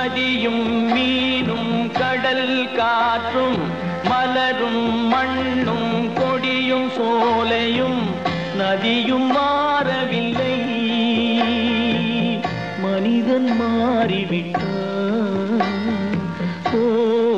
வான்மதியும் மீனும் கடல் காற்றும் மலரும் மண்ணும் கொடியும் சோலையும் நதியும் மாறவில்லை, மனிதன் மாறிவிட்டான். ஓ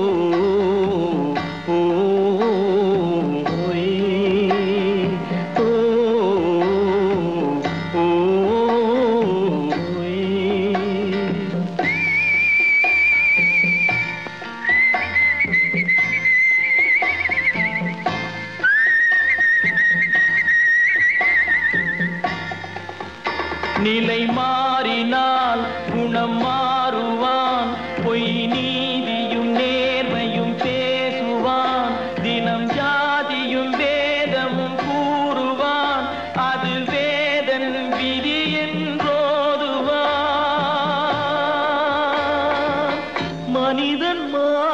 நிலை மாறினால் குணம் மாறுவான், பொய் நீதியும் நேர்மையும் பேசுவான், தினம் ஜாதியும் வேதமும் கூறுவான், அது வேதன் விதி என்றோதுவான். மனிதன்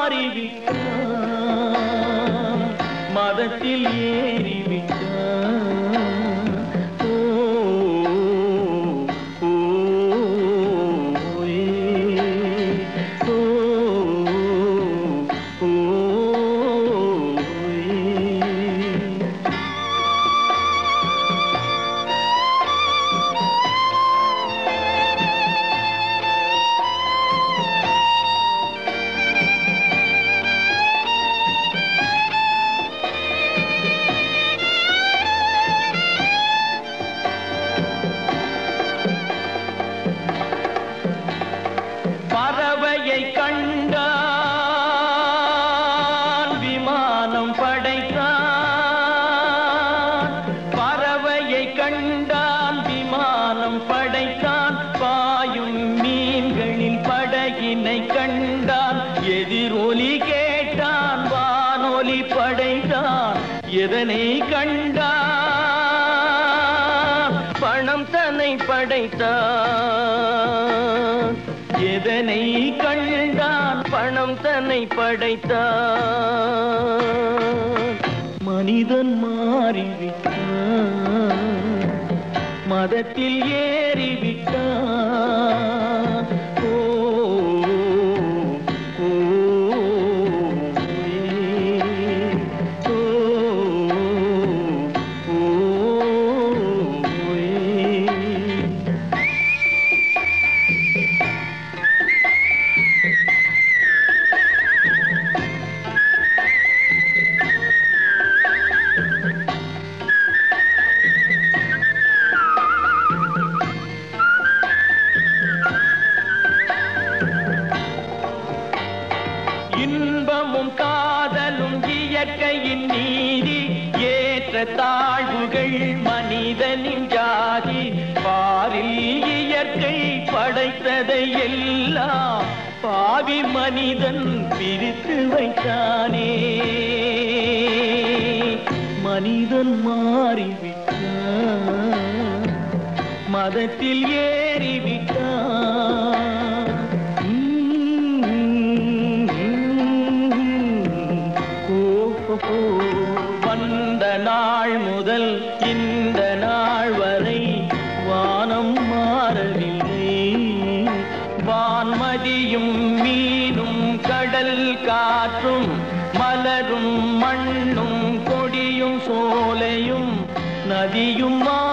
மாறிவிட்டான், மதத்தில் ஏறிவிட்டான். பறவையை கண்டான் விமானம் படைத்தான், பறவையை கண்டான் விமானம் படைத்தான், பாயும் மீன்களில் படகினை கண்டான், எதிரொலி கேட்டான் வானொலி படைத்தான். எதனை கண்டான்? பணம் தன்னை படைத்தான். எதனை கண்டான்? பணம் தன்னை படைத்தான். மனிதன் மாறிவிட்டான், மதத்தில் ஏறிவிட்டான். ஓ இன்பமும் காதலும் இயற்கையின் நீதி, ஏற்ற தாழ்வுகள் மனிதனின் ஜாதி, பாரில் இயற்கை படைத்ததை எல்லாம் பாவி மனிதன் பிரித்து வைத்தானே. மனிதன் மாறிவிட்டான், மதத்தில் ஏறிவிட்டான். வந்த நாள் முதல் இந்த நாள் வரை வானம் மாறவில்லை, வான்மதியும் மீனும் கடல் காற்றும் மலரும் மண்ணும் கொடியும் சோலையும் நதியும்